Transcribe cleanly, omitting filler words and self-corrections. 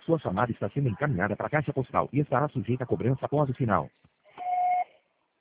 Sua chamada está sendo encaminhada para a caixa postal e estará sujeita a cobrança após o sinal.